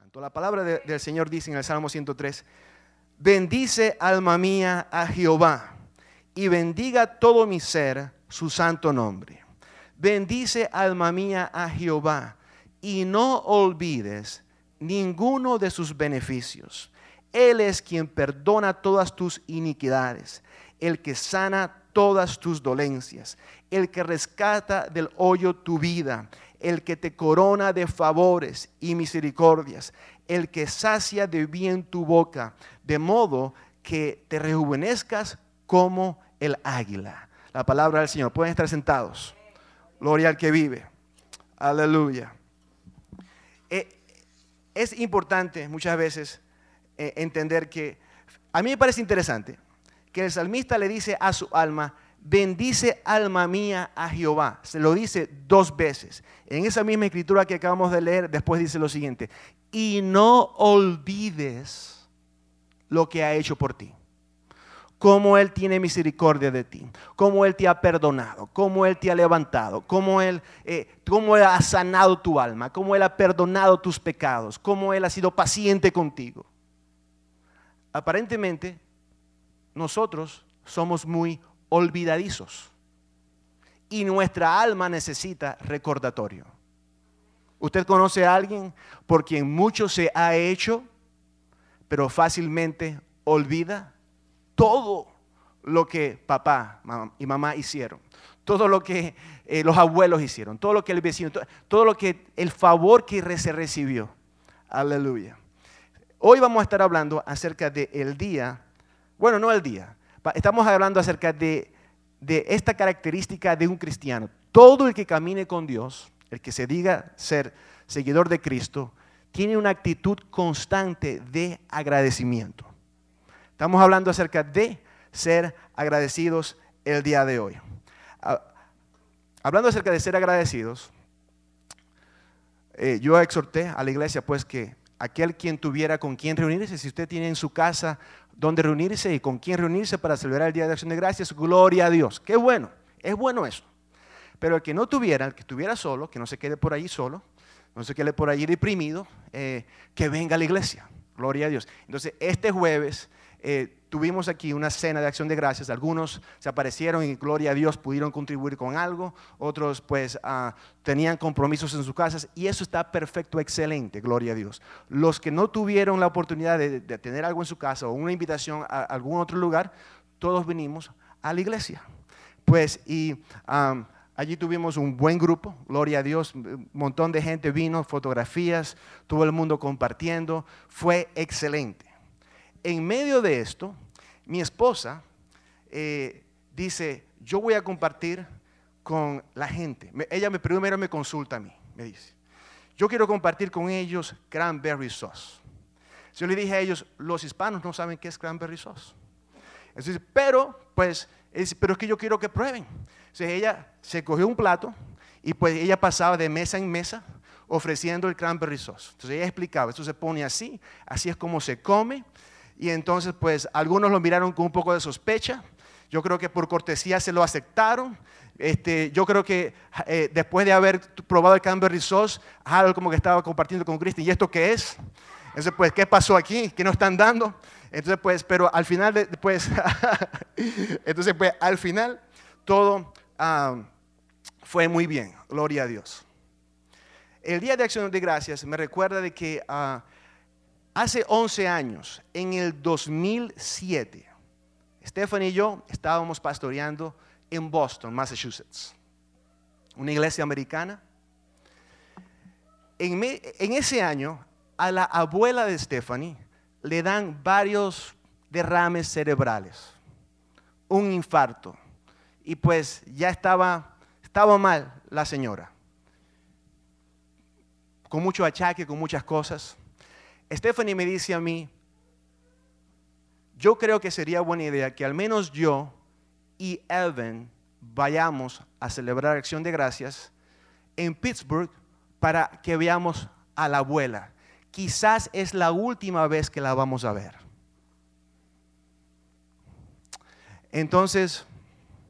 Santo. La palabra del Señor dice en el Salmo 103, bendice alma mía a Jehová y bendiga todo mi ser su santo nombre. Bendice alma mía a Jehová y no olvides ninguno de sus beneficios. Él es quien perdona todas tus iniquidades, el que sana todas tus dolencias, el que rescata del hoyo tu vida, el que te corona de favores y misericordias, el que sacia de bien tu boca, de modo que te rejuvenezcas como el águila. La palabra del Señor. Pueden estar sentados. Gloria al que vive. Aleluya. Es importante muchas veces entender que, a mí me parece interesante que el salmista le dice a su alma, bendice alma mía a Jehová. Se lo dice 2 veces. En esa misma escritura que acabamos de leer, después dice lo siguiente, y no olvides lo que ha hecho por ti. Cómo Él tiene misericordia de ti, cómo Él te ha perdonado, cómo Él te ha levantado, cómo Él ha sanado tu alma, cómo Él ha perdonado tus pecados, cómo Él ha sido paciente contigo. Aparentemente, nosotros somos muy olvidadizos y nuestra alma necesita recordatorio. ¿Usted conoce a alguien por quien mucho se ha hecho, pero fácilmente olvida todo lo que papá y mamá hicieron, todo lo que los abuelos hicieron, todo lo que el vecino, todo lo que el favor que se recibió? Aleluya. Hoy vamos a estar hablando acerca del día, bueno, no el día, estamos hablando acerca de esta característica de un cristiano. Todo el que camine con Dios, el que se diga ser seguidor de Cristo, tiene una actitud constante de agradecimiento. Estamos hablando acerca de ser agradecidos el día de hoy. Hablando acerca de ser agradecidos, yo exhorté a la iglesia pues que aquel quien tuviera con quien reunirse, si usted tiene en su casa donde reunirse y con quien reunirse para celebrar el Día de Acción de Gracias, gloria a Dios. Qué bueno, es bueno eso. Pero el que no tuviera, el que estuviera solo, que no se quede por allí solo, no se quede por allí deprimido, que venga a la iglesia, gloria a Dios. Entonces este jueves tuvimos aquí una cena de acción de gracias. Algunos se aparecieron y gloria a Dios pudieron contribuir con algo. Otros pues tenían compromisos en sus casas y eso está perfecto, excelente, gloria a Dios. Los que no tuvieron la oportunidad de tener algo en su casa o una invitación a algún otro lugar, todos vinimos a la iglesia. Pues allí tuvimos un buen grupo, gloria a Dios, un montón de gente vino, fotografías, todo el mundo compartiendo, fue excelente. En medio de esto, mi esposa dice, yo voy a compartir con la gente. Ella primero me consulta a mí, me dice, yo quiero compartir con ellos cranberry sauce. Yo le dije a ellos, los hispanos no saben qué es cranberry sauce. Entonces, pero es que yo quiero que prueben. Entonces ella se cogió un plato y pues ella pasaba de mesa en mesa ofreciendo el cranberry sauce. Entonces ella explicaba, esto se pone así, así es como se come. Y entonces pues algunos lo miraron con un poco de sospecha. Yo creo que por cortesía se lo aceptaron. Yo creo que después de haber probado el cranberry sauce, Harold como que estaba compartiendo con Cristian, ¿y esto qué es? Entonces pues, ¿qué pasó aquí? ¿Qué nos están dando? Entonces pues, pero al final entonces pues al final todo fue muy bien, gloria a Dios. El Día de Acción de Gracias me recuerda de que hace 11 años, en el 2007, Stephanie y yo estábamos pastoreando en Boston, Massachusetts, una iglesia americana. En ese año, a la abuela de Stephanie le dan varios derrames cerebrales, un infarto, y pues ya estaba mal la señora, con mucho achaque, con muchas cosas. Stephanie me dice a mí, yo creo que sería buena idea que al menos yo y Evan vayamos a celebrar Acción de Gracias en Pittsburgh para que veamos a la abuela. Quizás es la última vez que la vamos a ver. Entonces,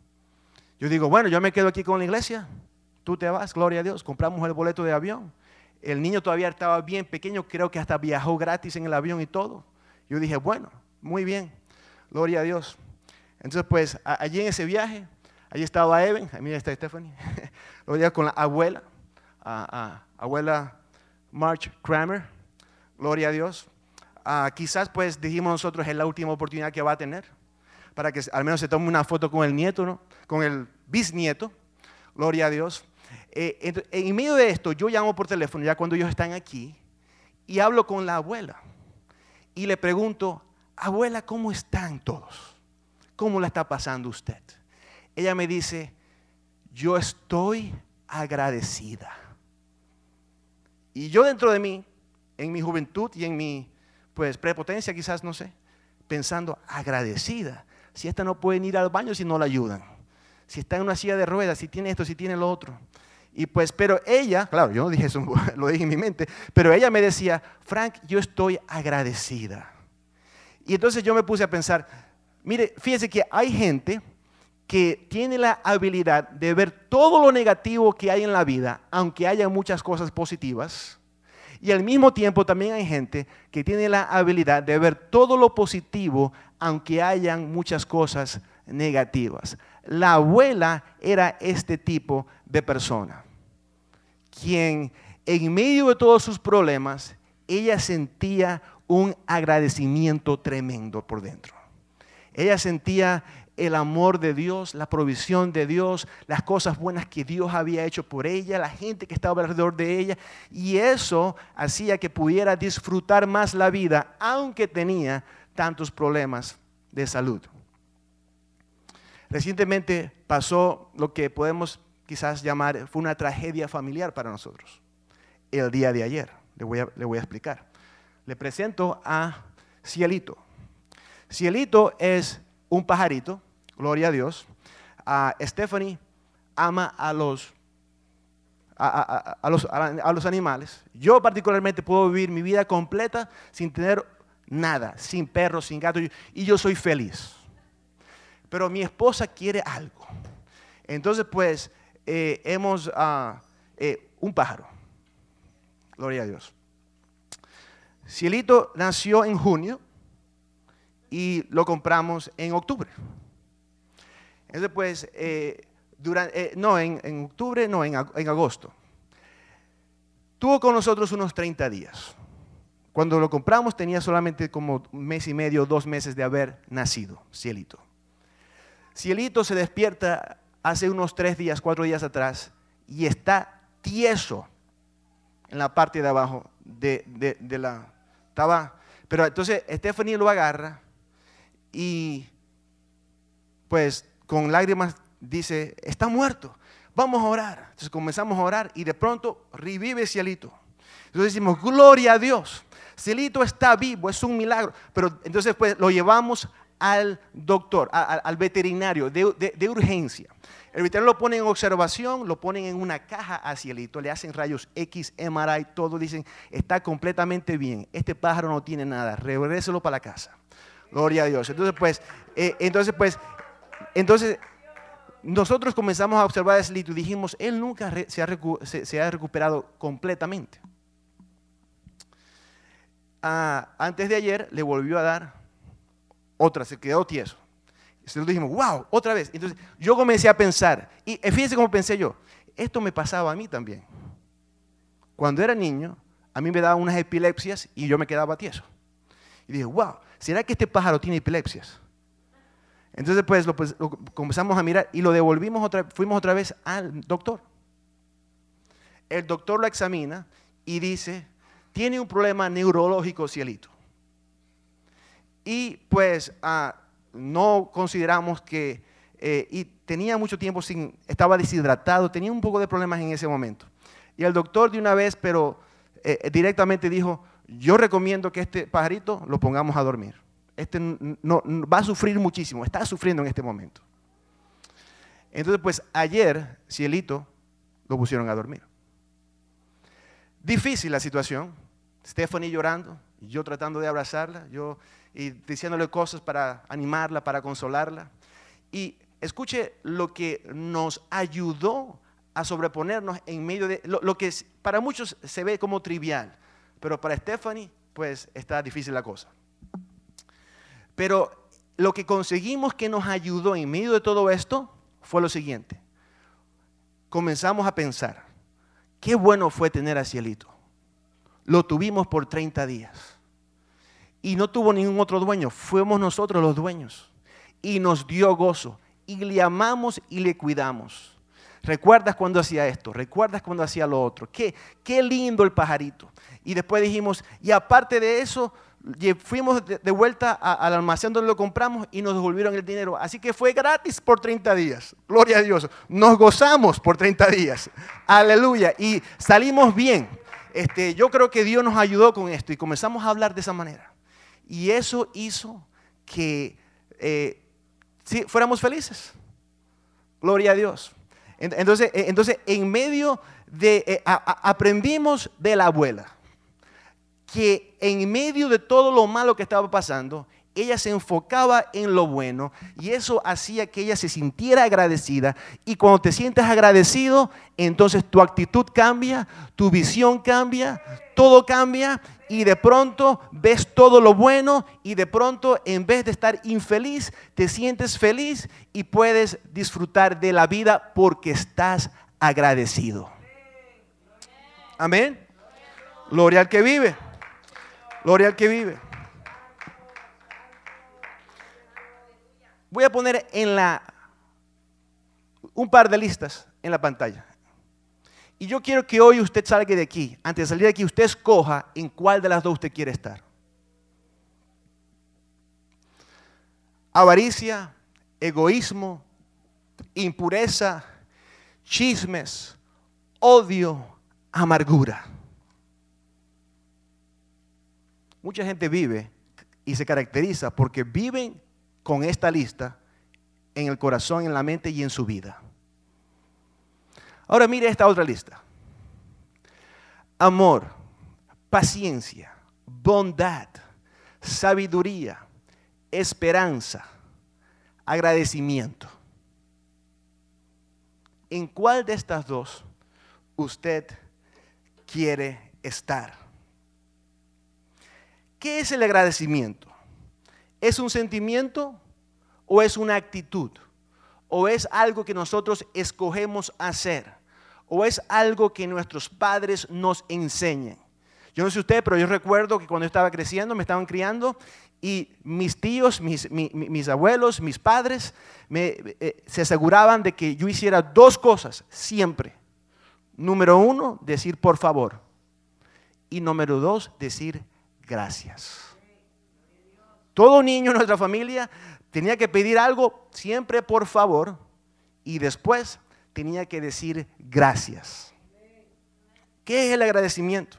yo digo, bueno, yo me quedo aquí con la iglesia, tú te vas, gloria a Dios, compramos el boleto de avión. El niño todavía estaba bien pequeño, creo que hasta viajó gratis en el avión y todo. Yo dije, bueno, muy bien, gloria a Dios. Entonces, pues, allí en ese viaje, allí estaba Evan, mira está Stephanie, gloria con la abuela, abuela March Kramer, gloria a Dios. Quizás, pues, dijimos nosotros, es la última oportunidad que va a tener, para que al menos se tome una foto con el nieto, ¿no? Con el bisnieto, gloria a Dios. En medio de esto, yo llamo por teléfono, ya cuando ellos están aquí, y hablo con la abuela. Y le pregunto, abuela, ¿cómo están todos? ¿Cómo la está pasando usted? Ella me dice, yo estoy agradecida. Y yo dentro de mí, en mi juventud y en mi prepotencia quizás, no sé, pensando, agradecida. Si esta no puede ir al baño si no la ayudan. Si está en una silla de ruedas, si tiene esto, si tiene lo otro. Y pues, pero ella, claro, yo no dije eso, lo dije en mi mente, pero ella me decía, Frank, yo estoy agradecida. Y entonces yo me puse a pensar, mire, fíjese que hay gente que tiene la habilidad de ver todo lo negativo que hay en la vida, aunque haya muchas cosas positivas. Y al mismo tiempo también hay gente que tiene la habilidad de ver todo lo positivo, aunque hayan muchas cosas negativas. La abuela era este tipo de persona, quien en medio de todos sus problemas, ella sentía un agradecimiento tremendo por dentro. Ella sentía el amor de Dios, la provisión de Dios, las cosas buenas que Dios había hecho por ella, la gente que estaba alrededor de ella, y eso hacía que pudiera disfrutar más la vida, aunque tenía tantos problemas de salud. Recientemente pasó lo que podemos quizás llamar, fue una tragedia familiar para nosotros. El día de ayer, le voy a explicar. Le presento a Cielito. Cielito es un pajarito, gloria a Dios. Stephanie ama a los animales. Yo particularmente puedo vivir mi vida completa sin tener nada, sin perros, sin gatos, y yo soy feliz. Pero mi esposa quiere algo. Entonces, pues, hemos un pájaro. Gloria a Dios. Cielito nació en junio y lo compramos en octubre. Entonces, pues, en octubre, no, en agosto. Tuvo con nosotros unos 30 días. Cuando lo compramos tenía solamente como un mes y medio, 2 meses de haber nacido, Cielito. Cielito se despierta hace unos 3 días, 4 días atrás y está tieso en la parte de abajo pero entonces Stephanie lo agarra y pues con lágrimas dice, está muerto, vamos a orar. Entonces comenzamos a orar y de pronto revive Cielito. Entonces decimos, gloria a Dios, Cielito está vivo, es un milagro. Pero entonces pues lo llevamos al doctor, al veterinario de urgencia. El veterinario lo pone en observación, lo ponen en una caja a Cielito, le hacen rayos X, MRI, todo, dicen, está completamente bien, este pájaro no tiene nada, regréselo para la casa. Gloria a Dios. Entonces, nosotros comenzamos a observar a Cielito y dijimos, él nunca se ha recuperado completamente. Antes de ayer le volvió a dar otra, se quedó tieso. Entonces dijimos, wow, otra vez. Entonces yo comencé a pensar, y fíjense cómo pensé yo, esto me pasaba a mí también. Cuando era niño, a mí me daban unas epilepsias y yo me quedaba tieso. Y dije, wow, ¿será que este pájaro tiene epilepsias? Entonces pues lo comenzamos a mirar y lo devolvimos fuimos otra vez al doctor. El doctor lo examina y dice, tiene un problema neurológico, Cielito. Y pues no consideramos que, y tenía mucho tiempo estaba deshidratado, tenía un poco de problemas en ese momento. Y el doctor de una vez, pero directamente dijo, yo recomiendo que este pajarito lo pongamos a dormir. Este no va a sufrir muchísimo, está sufriendo en este momento. Entonces pues ayer, Cielito, lo pusieron a dormir. Difícil la situación, Stephanie llorando, yo tratando de abrazarla, y diciéndole cosas para animarla, para consolarla. Y escuche lo que nos ayudó a sobreponernos en medio de lo que para muchos se ve como trivial, pero para Stephanie pues está difícil la cosa. Pero lo que conseguimos que nos ayudó en medio de todo esto fue lo siguiente. Comenzamos a pensar, qué bueno fue tener a Cielito. Lo tuvimos por 30 días. Y no tuvo ningún otro dueño, fuimos nosotros los dueños. Y nos dio gozo. Y le amamos y le cuidamos. ¿Recuerdas cuando hacía esto? ¿Recuerdas cuando hacía lo otro? Qué lindo el pajarito. Y después dijimos, y aparte de eso, fuimos de vuelta al almacén donde lo compramos y nos devolvieron el dinero. Así que fue gratis por 30 días. Gloria a Dios. Nos gozamos por 30 días. Aleluya. Y salimos bien. Yo creo que Dios nos ayudó con esto y comenzamos a hablar de esa manera. Y eso hizo que sí, fuéramos felices. Gloria a Dios. Entonces en medio de, aprendimos de la abuela, que en medio de todo lo malo que estaba pasando, ella se enfocaba en lo bueno y eso hacía que ella se sintiera agradecida. Y cuando te sientes agradecido, entonces tu actitud cambia, tu visión cambia, todo cambia y de pronto ves todo lo bueno y de pronto en vez de estar infeliz, te sientes feliz y puedes disfrutar de la vida porque estás agradecido. Amén. Gloria al que vive. Gloria al que vive. Voy a poner un par de listas en la pantalla. Y yo quiero que hoy usted salga de aquí. Antes de salir de aquí, usted escoja en cuál de las dos usted quiere estar. Avaricia, egoísmo, impureza, chismes, odio, amargura. Mucha gente vive y se caracteriza porque viven con esta lista en el corazón, en la mente y en su vida. Ahora mire esta otra lista. Amor, paciencia, bondad, sabiduría, esperanza, agradecimiento. ¿En cuál de estas dos usted quiere estar? ¿Qué es el agradecimiento? ¿Es un sentimiento o es una actitud? ¿O es algo que nosotros escogemos hacer? ¿O es algo que nuestros padres nos enseñan? Yo no sé usted, pero yo recuerdo que cuando estaba creciendo, me estaban criando y mis tíos, mis abuelos, mis padres se aseguraban de que yo hiciera dos cosas siempre. Número uno, decir por favor. Y número dos, decir gracias. Todo niño en nuestra familia tenía que pedir algo siempre por favor y después tenía que decir gracias. ¿Qué es el agradecimiento?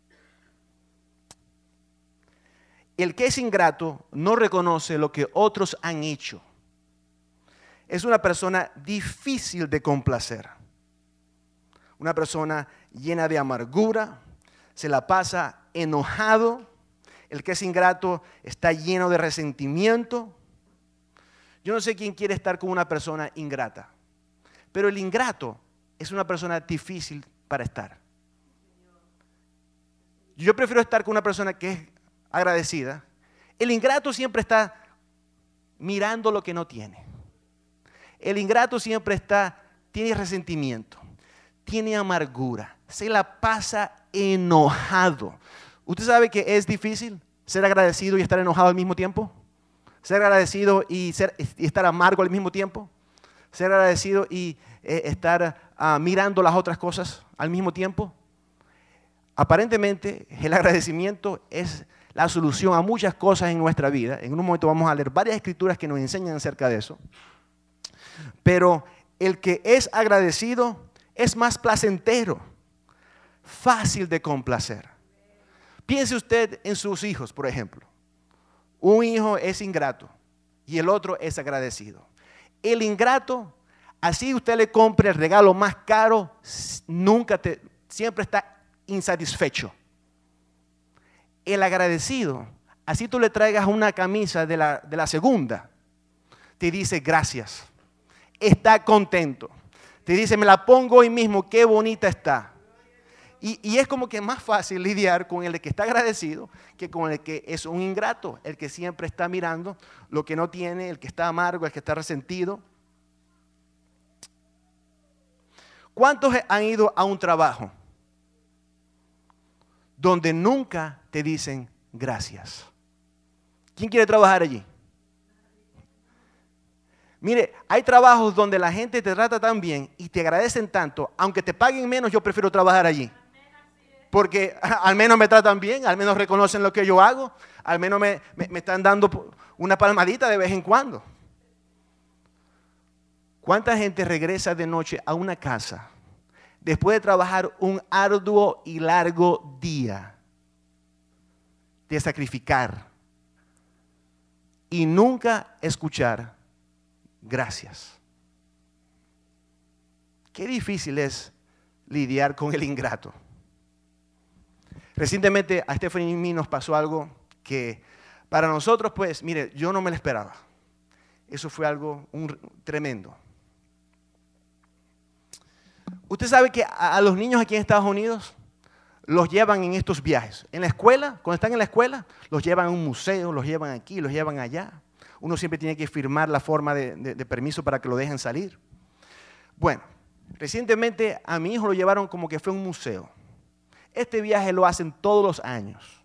El que es ingrato no reconoce lo que otros han hecho. Es una persona difícil de complacer. Una persona llena de amargura, se la pasa enojado. El que es ingrato está lleno de resentimiento. Yo no sé quién quiere estar con una persona ingrata, pero el ingrato es una persona difícil para estar. Yo prefiero estar con una persona que es agradecida. El ingrato siempre está mirando lo que no tiene. El ingrato siempre tiene resentimiento, tiene amargura, se la pasa enojado. ¿Usted sabe que es difícil ser agradecido y estar enojado al mismo tiempo? Ser agradecido y estar amargo al mismo tiempo. Ser agradecido y estar mirando las otras cosas al mismo tiempo. Aparentemente el agradecimiento es la solución a muchas cosas en nuestra vida. En un momento vamos a leer varias escrituras que nos enseñan acerca de eso. Pero el que es agradecido es más placentero, fácil de complacer. Piense usted en sus hijos, por ejemplo. Un hijo es ingrato y el otro es agradecido. El ingrato, así usted le compre el regalo más caro, siempre está insatisfecho. El agradecido, así tú le traigas una camisa de la segunda, te dice gracias, está contento, te dice, me la pongo hoy mismo, qué bonita está. Y es como que más fácil lidiar con el que está agradecido que con el que es un ingrato, el que siempre está mirando lo que no tiene, el que está amargo, el que está resentido. ¿Cuántos han ido a un trabajo donde nunca te dicen gracias? ¿Quién quiere trabajar allí? Mire, hay trabajos donde la gente te trata tan bien y te agradecen tanto, aunque te paguen menos, yo prefiero trabajar allí. Porque al menos me tratan bien, al menos reconocen lo que yo hago, al menos me están dando una palmadita de vez en cuando. ¿Cuánta gente regresa de noche a una casa después de trabajar un arduo y largo día de sacrificar y nunca escuchar gracias? Qué difícil es lidiar con el ingrato. Recientemente a Stephanie y a mí nos pasó algo que para nosotros, pues, mire, yo no me lo esperaba. Eso fue algo tremendo. Usted sabe que a los niños aquí en Estados Unidos los llevan en estos viajes. En la escuela, cuando están en la escuela, los llevan a un museo, los llevan aquí, los llevan allá. Uno siempre tiene que firmar la forma de permiso para que lo dejen salir. Bueno, recientemente a mi hijo lo llevaron como que fue un museo. Este viaje lo hacen todos los años.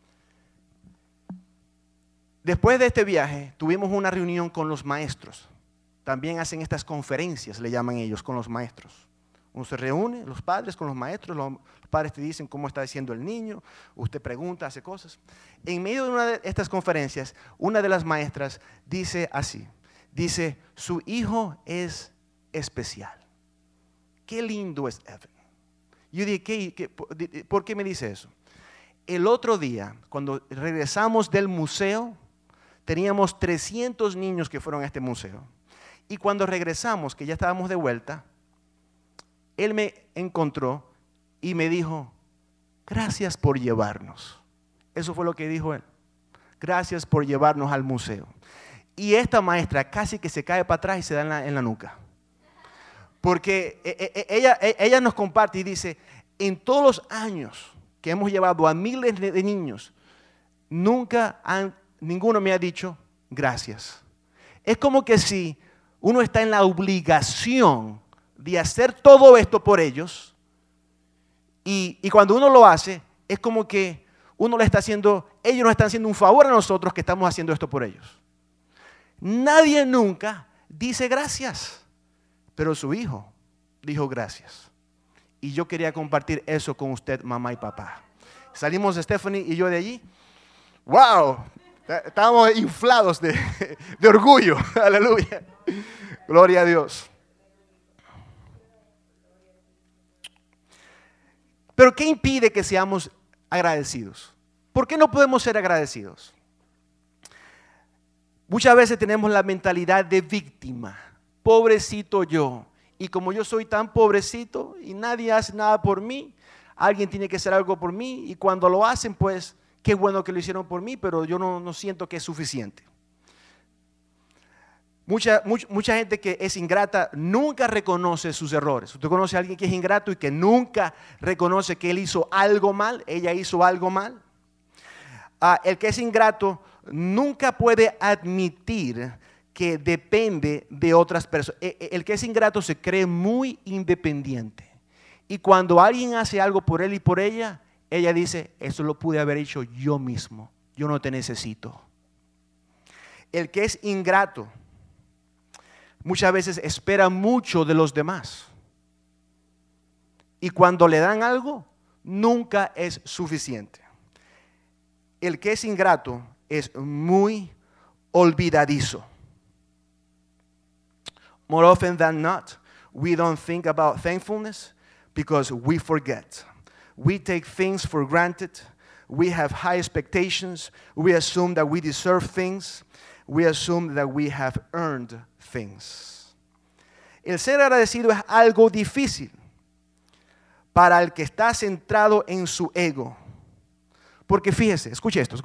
Después de este viaje tuvimos una reunión con los maestros. También hacen estas conferencias, le llaman ellos, con los maestros. Uno se reúne, los padres con los maestros, los padres te dicen cómo está diciendo el niño, usted pregunta, hace cosas. En medio de una de estas conferencias, una de las maestras dice así, dice, su hijo es especial. Qué lindo es Evan. Yo dije, ¿por qué me dice eso? El otro día, cuando regresamos del museo, teníamos 300 niños que fueron a este museo. Y cuando regresamos, que ya estábamos de vuelta, él me encontró y me dijo, gracias por llevarnos. Eso fue lo que dijo él. Gracias por llevarnos al museo. Y esta maestra casi que se cae para atrás y se da en la nuca. Porque ella nos comparte y dice, en todos los años que hemos llevado a miles de niños, ninguno me ha dicho gracias. Es como que si uno está en la obligación de hacer todo esto por ellos y cuando uno lo hace, es como que uno le está haciendo, ellos nos están haciendo un favor a nosotros que estamos haciendo esto por ellos. Nadie nunca dice gracias. Pero su hijo dijo gracias. Y yo quería compartir eso con usted, mamá y papá. Salimos Stephanie y yo de allí. ¡Wow! Estábamos inflados de orgullo. Aleluya. Gloria a Dios. Pero ¿qué impide que seamos agradecidos? ¿Por qué no podemos ser agradecidos? Muchas veces tenemos la mentalidad de víctima. Pobrecito yo, y como yo soy tan pobrecito y nadie hace nada por mí, alguien tiene que hacer algo por mí y cuando lo hacen, pues qué bueno que lo hicieron por mí, pero yo no siento que es suficiente. Mucha gente que es ingrata nunca reconoce sus errores. Usted conoce a alguien que es ingrato y que nunca reconoce que él hizo algo mal, ella hizo algo mal. El que es ingrato nunca puede admitir que depende de otras personas. El que es ingrato se cree muy independiente. Y cuando alguien hace algo por él y por ella, ella dice, eso lo pude haber hecho yo mismo. Yo no te necesito. El que es ingrato muchas veces espera mucho de los demás. Y cuando le dan algo, nunca es suficiente. El que es ingrato es muy olvidadizo. More often than not, we don't think about thankfulness because we forget. We take things for granted. We have high expectations. We assume that we deserve things. We assume that we have earned things. El ser agradecido es algo difícil para el que está centrado en su ego. Porque fíjese, escuche esto.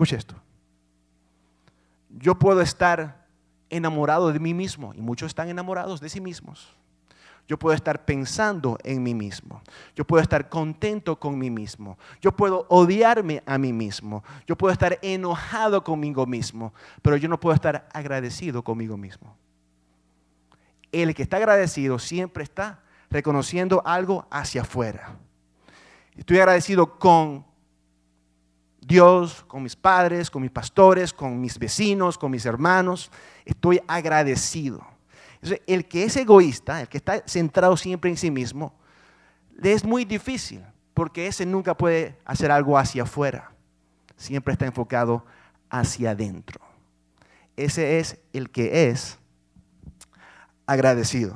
Yo puedo estar enamorado de mí mismo y muchos están enamorados de sí mismos. Yo puedo estar pensando en mí mismo. Yo puedo estar contento con mí mismo. Yo puedo odiarme a mí mismo. Yo puedo estar enojado conmigo mismo, pero yo no puedo estar agradecido conmigo mismo. El que está agradecido siempre está reconociendo algo hacia afuera. Estoy agradecido con Dios, con mis padres, con mis pastores, con mis vecinos, con mis hermanos. Estoy agradecido. Entonces, el que es egoísta, el que está centrado siempre en sí mismo, le es muy difícil, porque ese nunca puede hacer algo hacia afuera. Siempre está enfocado hacia adentro. Ese es el que es agradecido.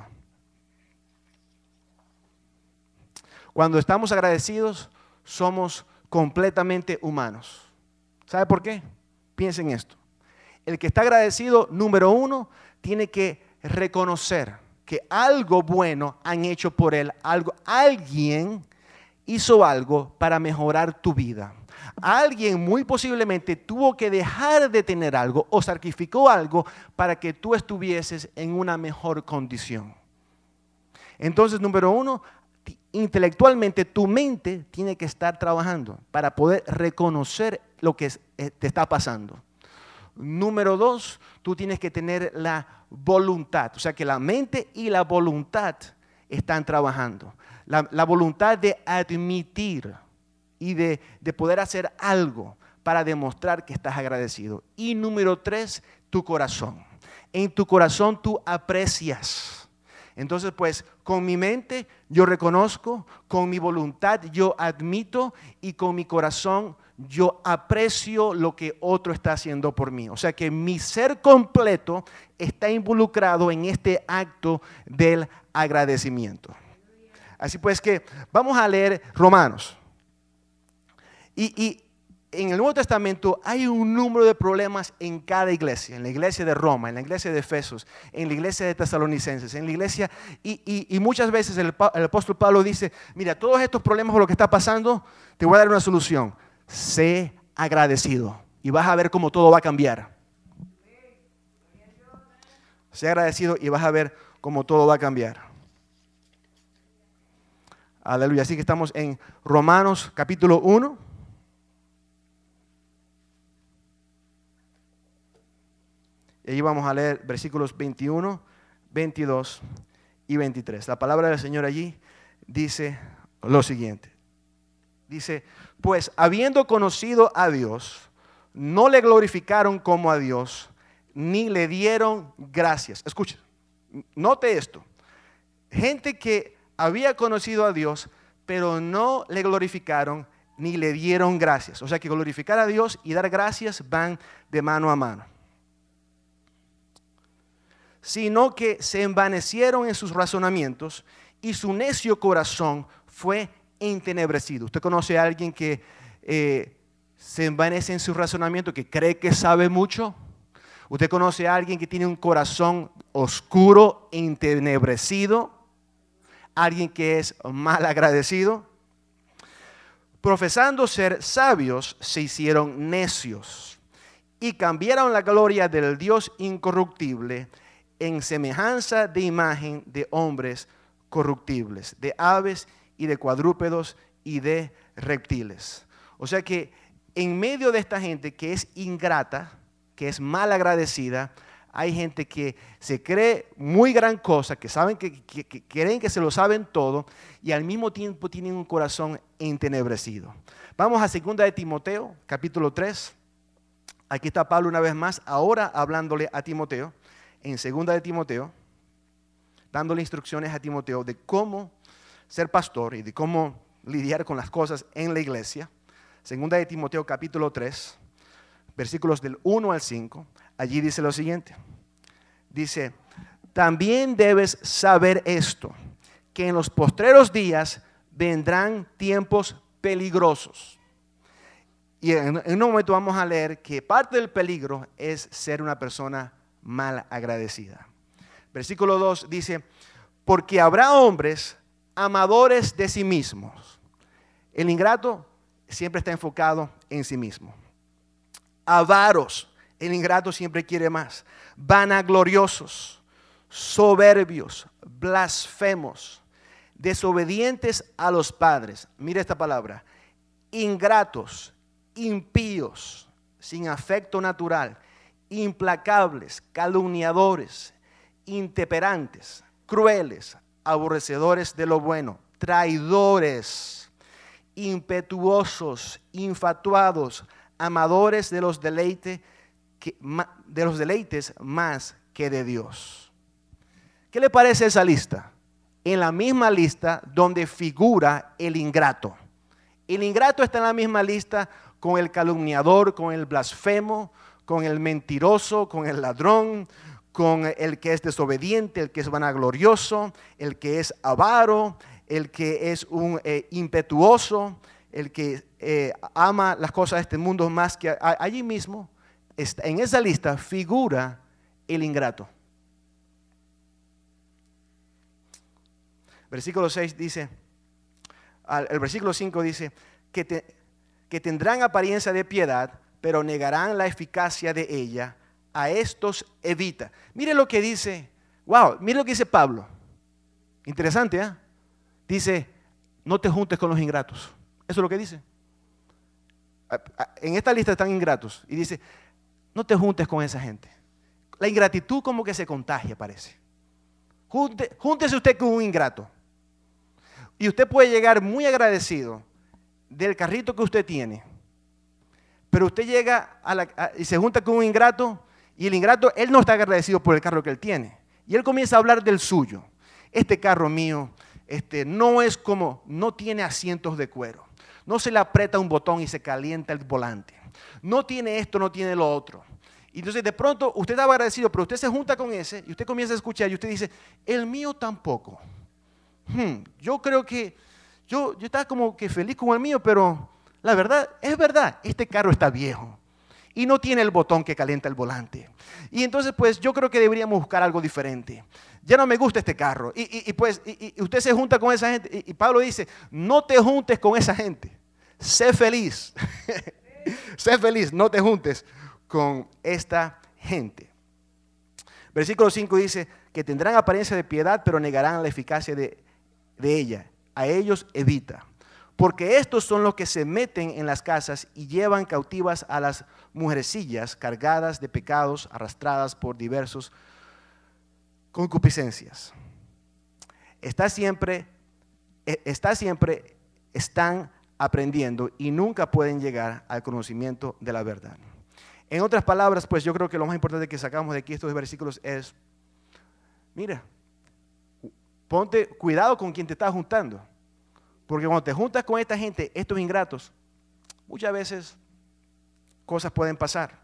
Cuando estamos agradecidos, somos completamente humanos. ¿Sabe por qué? Piensen en esto. El que está agradecido, número uno, tiene que reconocer que algo bueno han hecho por él. Alguien hizo algo para mejorar tu vida. Alguien muy posiblemente tuvo que dejar de tener algo o sacrificó algo para que tú estuvieses en una mejor condición. Entonces, número uno, intelectualmente tu mente tiene que estar trabajando para poder reconocer lo que te está pasando. Número dos, tú tienes que tener la voluntad, o sea que la mente y la voluntad están trabajando. La voluntad de admitir y de poder hacer algo para demostrar que estás agradecido. Y número tres, tu corazón. En tu corazón tú aprecias. Entonces, pues, con mi mente yo reconozco, con mi voluntad yo admito y con mi corazón yo aprecio lo que otro está haciendo por mí. O sea que mi ser completo está involucrado en este acto del agradecimiento. Así pues que vamos a leer Romanos. Y en el Nuevo Testamento hay un número de problemas en cada iglesia. En la iglesia de Roma, en la iglesia de Efesos, en la iglesia de Tesalonicenses, en la iglesia. Y muchas veces el apóstol Pablo dice, mira, todos estos problemas por lo que está pasando, te voy a dar una solución. Sé agradecido y vas a ver cómo todo va a cambiar. Sé agradecido y vas a ver cómo todo va a cambiar. Aleluya. Así que estamos en Romanos capítulo 1. Y ahí vamos a leer versículos 21, 22 y 23. La palabra del Señor allí dice lo siguiente. Dice, pues habiendo conocido a Dios, no le glorificaron como a Dios, ni le dieron gracias. Escuchen, note esto. Gente que había conocido a Dios, pero no le glorificaron ni le dieron gracias. O sea que glorificar a Dios y dar gracias van de mano a mano. Sino que se envanecieron en sus razonamientos y su necio corazón fue entenebrecido. ¿Usted conoce a alguien que se envanece en su razonamiento, que cree que sabe mucho? ¿Usted conoce a alguien que tiene un corazón oscuro, entenebrecido? ¿Alguien que es mal agradecido? Profesando ser sabios, se hicieron necios y cambiaron la gloria del Dios incorruptible en semejanza de imagen de hombres corruptibles, de aves y de cuadrúpedos y de reptiles. O sea que en medio de esta gente que es ingrata, que es mal agradecida, hay gente que se cree muy gran cosa, que saben que creen que se lo saben todo y al mismo tiempo tienen un corazón entenebrecido. Vamos a 2 de Timoteo, capítulo 3. Aquí está Pablo una vez más, ahora hablándole a Timoteo, en 2 de Timoteo, dándole instrucciones a Timoteo de cómo ser pastor y de cómo lidiar con las cosas en la iglesia. 2 de Timoteo capítulo 3, versículos del 1 al 5, allí dice lo siguiente. Dice, también debes saber esto, que en los postreros días vendrán tiempos peligrosos. Y en un momento vamos a leer que parte del peligro es ser una persona mal agradecida. Versículo 2 dice, porque habrá hombres amadores de sí mismos. El ingrato siempre está enfocado en sí mismo. Avaros, el ingrato siempre quiere más. Vanagloriosos, soberbios, blasfemos, desobedientes a los padres. Mira esta palabra: ingratos, impíos, sin afecto natural, implacables, calumniadores, intemperantes, crueles, aborrecedores de lo bueno, traidores, impetuosos, infatuados, amadores de los deleites más que de Dios. ¿Qué le parece esa lista? En la misma lista donde figura el ingrato. El ingrato está en la misma lista con el calumniador, con el blasfemo, con el mentiroso, con el ladrón, con el que es desobediente, el que es vanaglorioso, el que es avaro, el que es un impetuoso, el que ama las cosas de este mundo más que allí mismo. En esa lista figura el ingrato. Versículo 6 dice, el versículo 5 dice que tendrán apariencia de piedad, pero negarán la eficacia de ella. A estos evita. Mire lo que dice, wow, mire lo que dice Pablo. Interesante, ¿eh? Dice, no te juntes con los ingratos. Eso es lo que dice. En esta lista están ingratos. Y dice, no te juntes con esa gente. La ingratitud como que se contagia, parece. Júntese usted con un ingrato. Y usted puede llegar muy agradecido del carrito que usted tiene. Pero usted llega y se junta con un ingrato. Y el ingrato, él no está agradecido por el carro que él tiene. Y él comienza a hablar del suyo. Este carro mío no es como, no tiene asientos de cuero. No se le aprieta un botón y se calienta el volante. No tiene esto, no tiene lo otro. Y entonces de pronto usted estaba agradecido, pero usted se junta con ese y usted comienza a escuchar y usted dice, el mío tampoco. Yo creo que, yo estaba como que feliz con el mío, pero la verdad, es verdad, este carro está viejo. Y no tiene el botón que calienta el volante. Y entonces pues yo creo que deberíamos buscar algo diferente. Ya no me gusta este carro. Y usted se junta con esa gente. Y Pablo dice, no te juntes con esa gente. Sé feliz. Sé feliz, no te juntes con esta gente. Versículo 5 dice que tendrán apariencia de piedad, pero negarán la eficacia de ella. A ellos evita. Porque estos son los que se meten en las casas y llevan cautivas a las mujercillas cargadas de pecados, arrastradas por diversos concupiscencias. Están aprendiendo y nunca pueden llegar al conocimiento de la verdad. En otras palabras, pues yo creo que lo más importante que sacamos de aquí estos versículos es, mira, ponte cuidado con quien te estás juntando. Porque cuando te juntas con esta gente, estos ingratos, muchas veces cosas pueden pasar.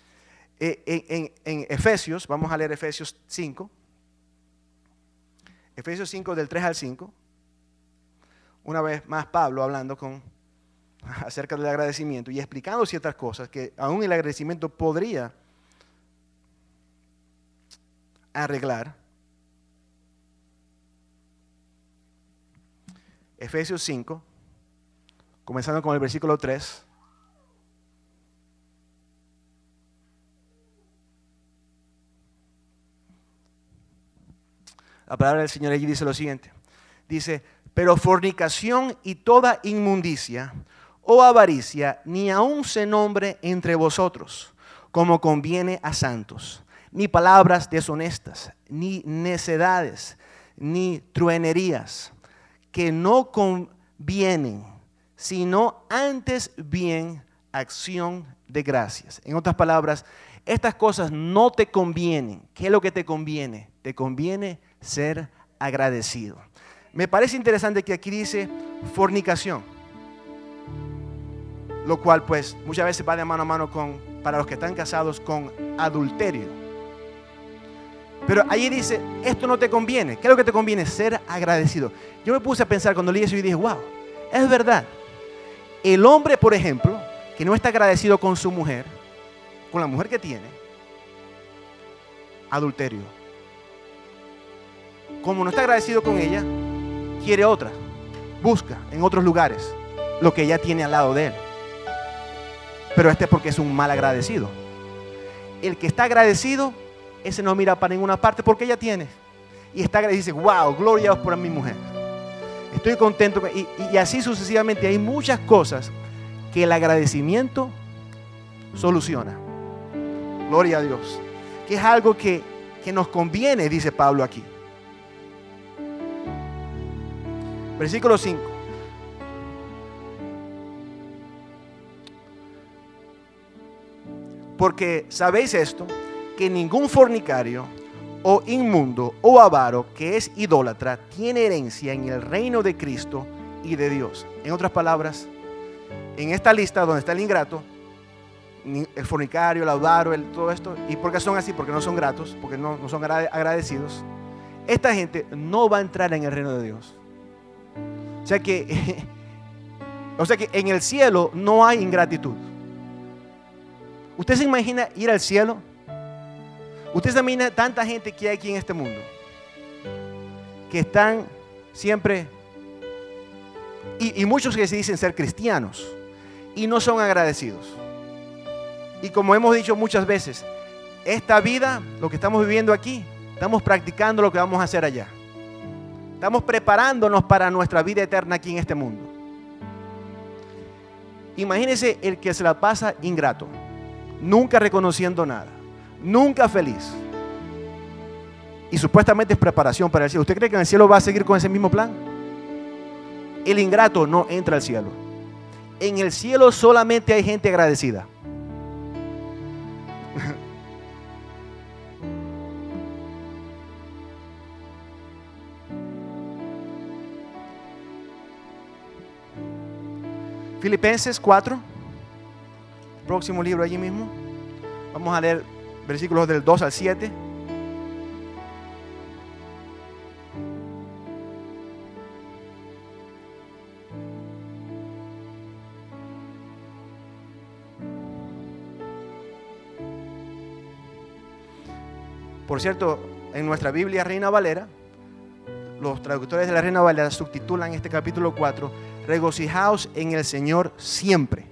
En Efesios, vamos a leer Efesios 5. Efesios 5 del 3 al 5. Una vez más Pablo hablando acerca del agradecimiento y explicando ciertas cosas que aún el agradecimiento podría arreglar. Efesios 5, comenzando con el versículo 3. La palabra del Señor allí dice lo siguiente. Dice, pero fornicación y toda inmundicia o avaricia ni aun se nombre entre vosotros, como conviene a santos, ni palabras deshonestas, ni necedades, ni truenerías, que no convienen, sino antes bien acción de gracias. En otras palabras, estas cosas no te convienen. ¿Qué es lo que te conviene? Te conviene ser agradecido. Me parece interesante que aquí dice fornicación, lo cual pues muchas veces va de mano a mano para los que están casados, con adulterio. Pero allí dice, esto no te conviene. ¿Qué es lo que te conviene? Ser agradecido. Yo me puse a pensar cuando leí eso y dije, wow, es verdad. El hombre, por ejemplo, que no está agradecido con su mujer, con la mujer que tiene, adulterio. Como no está agradecido con ella, quiere otra. Busca en otros lugares lo que ella tiene al lado de él. Pero porque es un mal agradecido. El que está agradecido ese no mira para ninguna parte porque ella tiene. Y está agradecido, dice, wow, gloria a Dios por mi mujer. Estoy contento. Y así sucesivamente hay muchas cosas que el agradecimiento soluciona. Gloria a Dios. Que es algo que nos conviene, dice Pablo aquí. Versículo 5. Porque sabéis esto, que ningún fornicario o inmundo o avaro que es idólatra tiene herencia en el reino de Cristo y de Dios. En otras palabras, en esta lista donde está el ingrato, el fornicario, el avaro, todo esto, ¿y por qué son así? Porque no son gratos, porque no son agradecidos. Esta gente no va a entrar en el reino de Dios. O sea que en el cielo no hay ingratitud. ¿Usted se imagina ir al cielo? ¿Usted se imagina tanta gente que hay aquí en este mundo? Que están siempre, y muchos que se dicen ser cristianos, y no son agradecidos. Y como hemos dicho muchas veces, esta vida, lo que estamos viviendo aquí, estamos practicando lo que vamos a hacer allá. Estamos preparándonos para nuestra vida eterna aquí en este mundo. Imagínese el que se la pasa ingrato, nunca reconociendo nada, nunca feliz. Y supuestamente es preparación para el cielo. ¿Usted cree que en el cielo va a seguir con ese mismo plan? El ingrato no entra al cielo. En el cielo solamente hay gente agradecida. Filipenses 4, próximo libro allí mismo. Vamos a leer versículos del 2 al 7. Por cierto, en nuestra Biblia Reina Valera, los traductores de la Reina Valera subtitulan este capítulo 4, regocijaos en el Señor siempre.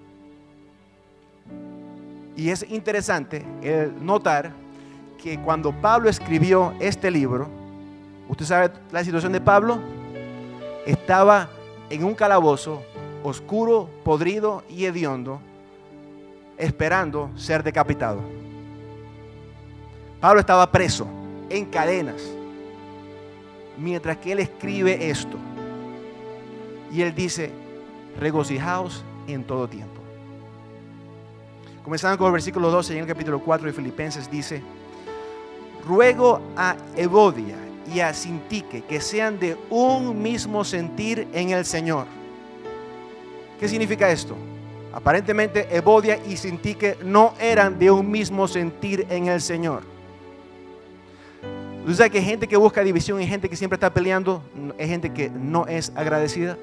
Y es interesante notar que cuando Pablo escribió este libro, usted sabe la situación de Pablo, estaba en un calabozo oscuro, podrido y hediondo, esperando ser decapitado. Pablo estaba preso, en cadenas, mientras que él escribe esto. Y él dice, regocijaos en todo tiempo. Comenzando con el versículo 12 en el capítulo 4 de Filipenses dice, ruego a Evodia y a Sintique que sean de un mismo sentir en el Señor. ¿Qué significa esto? Aparentemente Evodia y Sintique no eran de un mismo sentir en el Señor. ¿Usted sabe que gente que busca división y gente que siempre está peleando es gente que no es agradecida?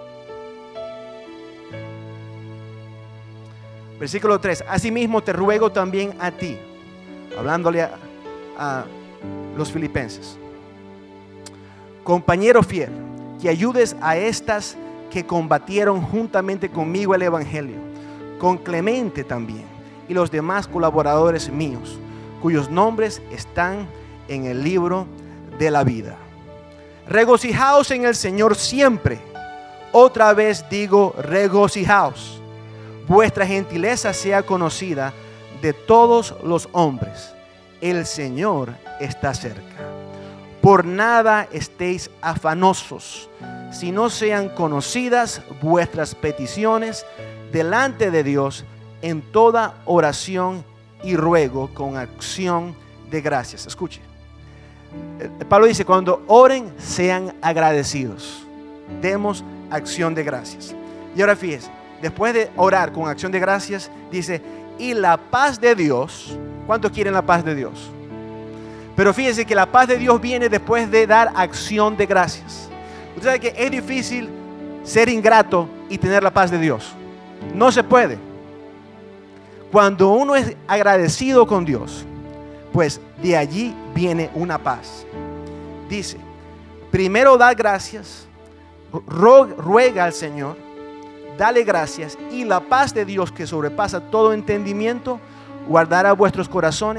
Versículo 3. Asimismo te ruego también a ti, hablándole a los filipenses, compañero fiel, que ayudes a estas que combatieron juntamente conmigo el evangelio, con Clemente también y los demás colaboradores míos, cuyos nombres están en el libro de la vida. Regocijaos en el Señor siempre. Otra vez digo, regocijaos. Vuestra gentileza sea conocida de todos los hombres. El Señor está cerca. Por nada estéis afanosos, si no sean conocidas vuestras peticiones delante de Dios en toda oración y ruego con acción de gracias. Escuche. Pablo dice, cuando oren, sean agradecidos. Demos acción de gracias. Y ahora fíjese, después de orar con acción de gracias, dice, y la paz de Dios. ¿Cuántos quieren la paz de Dios? Pero fíjese que la paz de Dios viene después de dar acción de gracias. Usted sabe que es difícil ser ingrato y tener la paz de Dios. No se puede. Cuando uno es agradecido con Dios, pues de allí viene una paz. Dice, primero da gracias, ruega al Señor, dale gracias, y la paz de Dios que sobrepasa todo entendimiento guardará vuestros corazones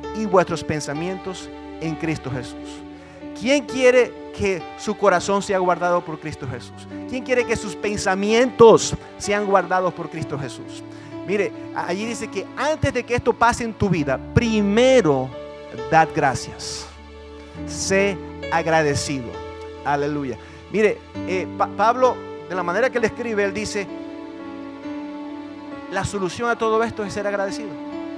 y vuestros pensamientos en Cristo Jesús. ¿Quién quiere que su corazón sea guardado por Cristo Jesús? ¿Quién quiere que sus pensamientos sean guardados por Cristo Jesús? Mire, allí dice que antes de que esto pase en tu vida, primero dad gracias. Sé agradecido. Aleluya. Mire, Pablo, de la manera que él escribe, él dice, la solución a todo esto es ser agradecido.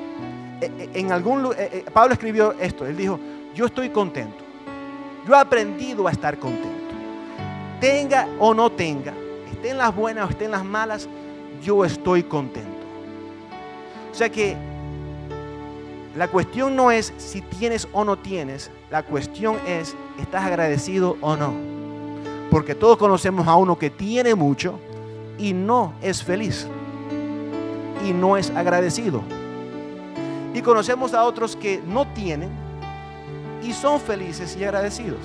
Pablo escribió esto, él dijo, yo estoy contento. Yo he aprendido a estar contento. Tenga o no tenga, esté en las buenas o esté en las malas, yo estoy contento. O sea que la cuestión no es si tienes o no tienes, la cuestión es, ¿estás agradecido o no? Porque todos conocemos a uno que tiene mucho y no es feliz y no es agradecido. Y conocemos a otros que no tienen y son felices y agradecidos.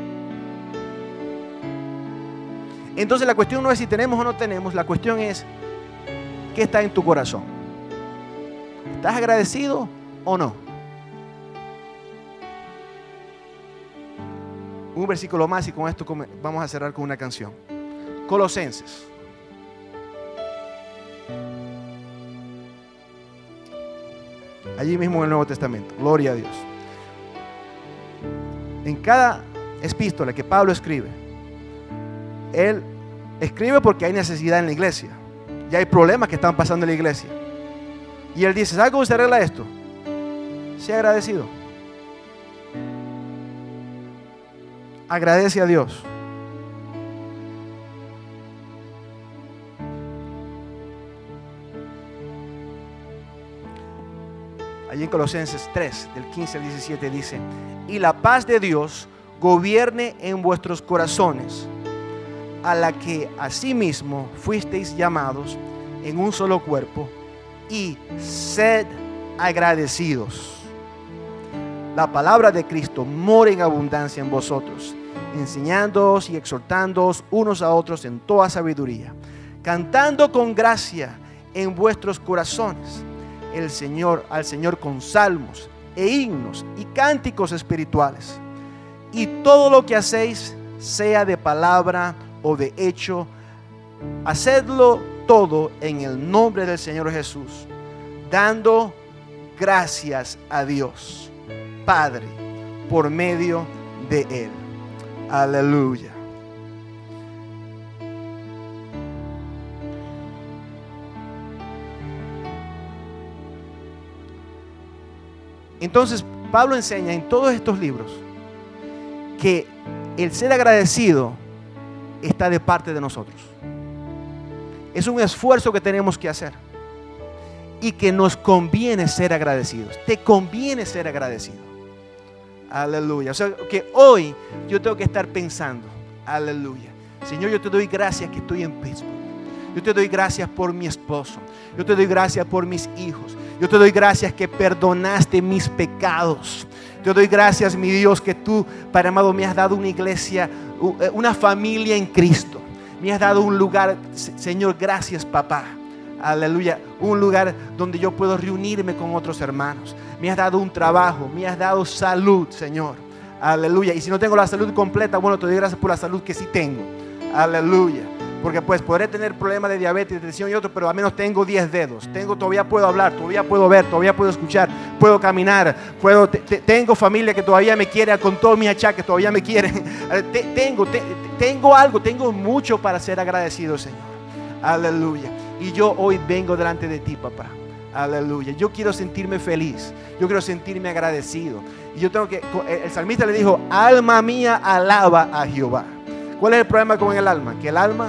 Entonces la cuestión no es si tenemos o no tenemos, la cuestión es ¿qué está en tu corazón? ¿Estás agradecido o no? Un versículo más y con esto vamos a cerrar con una canción. Colosenses. Allí mismo en el Nuevo Testamento. Gloria a Dios. En cada epístola que Pablo escribe, él escribe porque hay necesidad en la iglesia. Ya hay problemas que están pasando en la iglesia. Y él dice, ¿sabe cómo se arregla esto? Sea agradecido. Agradece a Dios. Allí en Colosenses 3, del 15 al 17 dice, y la paz de Dios gobierne en vuestros corazones, a la que asimismo fuisteis llamados en un solo cuerpo, y sed agradecidos. La palabra de Cristo mora en abundancia en vosotros, enseñándoos y exhortándoos unos a otros en toda sabiduría, cantando con gracia en vuestros corazones al Señor con salmos e himnos y cánticos espirituales. Y todo lo que hacéis, sea de palabra o de hecho, hacedlo todo en el nombre del Señor Jesús, dando gracias a Dios Padre por medio de Él. Aleluya. Entonces Pablo enseña en todos estos libros que el ser agradecido está de parte de nosotros. Es un esfuerzo que tenemos que hacer y que nos conviene ser agradecidos. Te conviene ser agradecido. Aleluya. O sea que hoy yo tengo que estar pensando, aleluya, Señor, yo te doy gracias que estoy en Pittsburgh. Yo te doy gracias por mi esposo. Yo te doy gracias por mis hijos. Yo te doy gracias que perdonaste mis pecados. Te doy gracias, mi Dios, que tú, Padre amado, me has dado una iglesia, una familia en Cristo. Me has dado un lugar, Señor, gracias, papá. Aleluya, un lugar donde yo puedo reunirme con otros hermanos. Me has dado un trabajo, me has dado salud, Señor. Aleluya. Y si no tengo la salud completa, bueno, te doy gracias por la salud que sí tengo. Aleluya. Porque pues podré tener problemas de diabetes, de tensión y otros, pero al menos tengo 10 dedos. Todavía puedo hablar, todavía puedo ver, todavía puedo escuchar, puedo caminar, tengo familia que todavía me quiere con todos mis achaques, todavía me quieren. Tengo algo, tengo mucho para ser agradecido, Señor. Aleluya. Y yo hoy vengo delante de ti, papá. Aleluya. Yo quiero sentirme feliz. Yo quiero sentirme agradecido. Y yo tengo que, el salmista le dijo, alma mía, alaba a Jehová. ¿Cuál es el problema con el alma? Que el alma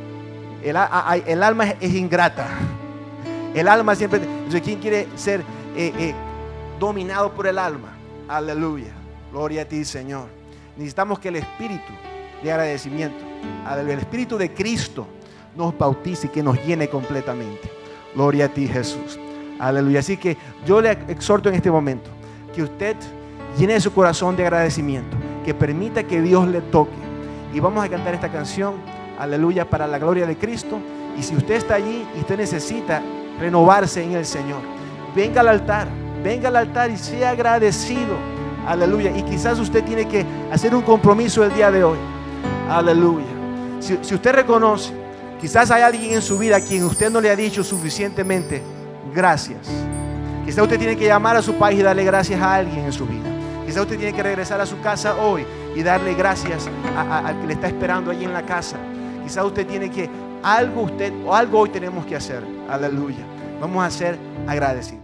es ingrata. El alma siempre. Entonces, ¿quién quiere ser dominado por el alma? Aleluya. Gloria a ti, Señor. Necesitamos que el espíritu de agradecimiento, el espíritu de Cristo, nos bautice y que nos llene completamente. Gloria a ti, Jesús. Aleluya. Así que yo le exhorto en este momento que usted llene su corazón de agradecimiento, que permita que Dios le toque. Y vamos a cantar esta canción, aleluya, para la gloria de Cristo. Y si usted está allí y usted necesita renovarse en el Señor, venga al altar, venga al altar y sea agradecido. Aleluya. Y quizás usted tiene que hacer un compromiso el día de hoy. Aleluya. Si usted reconoce, quizás hay alguien en su vida a quien usted no le ha dicho suficientemente gracias. Quizás usted tiene que llamar a su país y darle gracias a alguien en su vida. Quizás usted tiene que regresar a su casa hoy y darle gracias al que le está esperando allí en la casa. Quizás usted tiene que algo hoy tenemos que hacer. Aleluya. Vamos a ser agradecidos.